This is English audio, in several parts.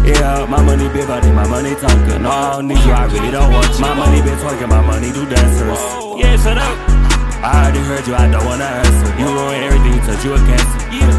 Yeah, my money big body, my money talking. No, I don't need you, I really don't want you. My money been twerking, my money do dancers. Yeah, shut up. I already heard you, I don't wanna answer. You ruin everything, touch you a cancer.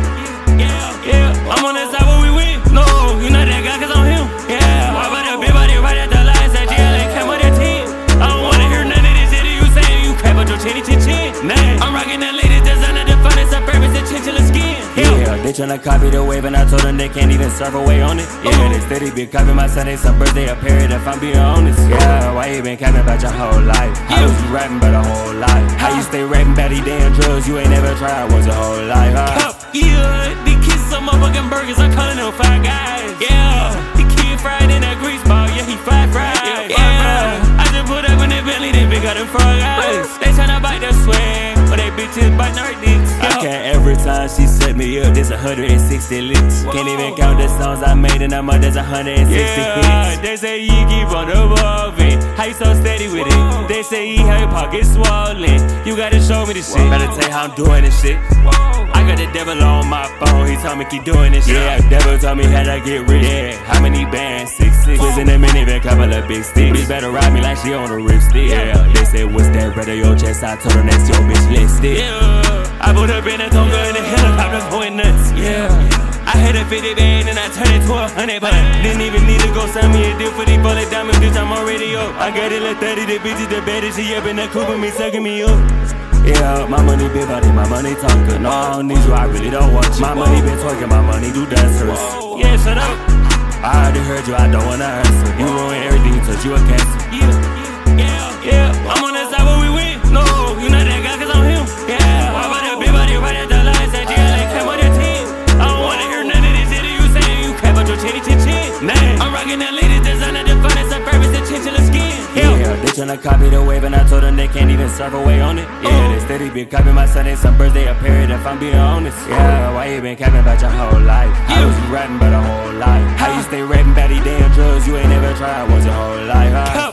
Yeah, I'm on that side where we win. No, you not that guy, cause I'm him. Yeah, why about that big body right at the lines that GLA came with that 10. I don't wanna hear none of this shit you saying. You crap out your chinny chin chin. I'm rocking that latest designer, the finest of purpose and chinchilla skin. Yeah, they tryna copy the wave and I told them they can't even surf away on it. Yeah, they steady been copying my Sunday, some birthday, a period if I'm being honest. Yeah, why you been capping about your whole life? How was you rapping about a whole life? How you stay rapping about these damn drugs you ain't never tried was your whole life, huh? Yeah, they kiss some motherfucking burgers, I'm calling them Five Guys. Yeah, the kid fried in that grease ball, yeah, he fried. Yeah, I just put up in that Bentley, they big got them frog eyes. They tryna bite their swag, but they bitches biting our dicks. I can't every time she set me up, there's 160 licks. Can't even count the songs I made in a month, there's 160 hits. They say you keep on evolving, how you so steady with it? They say you have your pockets swollen, you gotta show me this shit. Better tell you how I'm doing this shit. I got the devil on my phone, he told me keep doing this shit. Yeah, devil told me how to get rich. Yeah, how many bands? 6'6". Was in a minivan, couple of big sticks. Bitch better ride me like she on a ripstick. Yeah, they said what's that red on your chest? I told her that's your bitch lipstick. Yeah, I put up in a Tonga in the helicopter going nuts. Yeah, I had a 50 band and I turned it to 100, but I didn't even need to go send me a deal for these bullet diamonds, bitch, I'm already up. I got it like 30, the bitch is the baddest, she up in the coupe with me, sucking me up. Yeah, my money big body, my money talking. No, I don't need you, I really don't want you. My money been twerking, my money do dancers. Yeah, shut up. I already heard you, I don't wanna answer. You ruin everything, touch you a cancer. Yeah, I'm on that side where we win. No, you not that guy, cause I'm him. Yeah, why about that big body right at the lines that GLA came with that 10. I don't wanna hear none of this shit you saying. You crap out your chinny chin chin. I'm rocking that latest designer, the finest of purpose and chinchilla skin. Yeah, they tryna copy the wave and I told them they can't even surf away on it. Yeah, they steady been copying my Sunday, some birthday, a period if I'm being honest. Yeah, why you been capping about your whole life? How was you rapping about a whole life? How you stay rapping about these damn drugs you ain't never tried was your whole life, huh?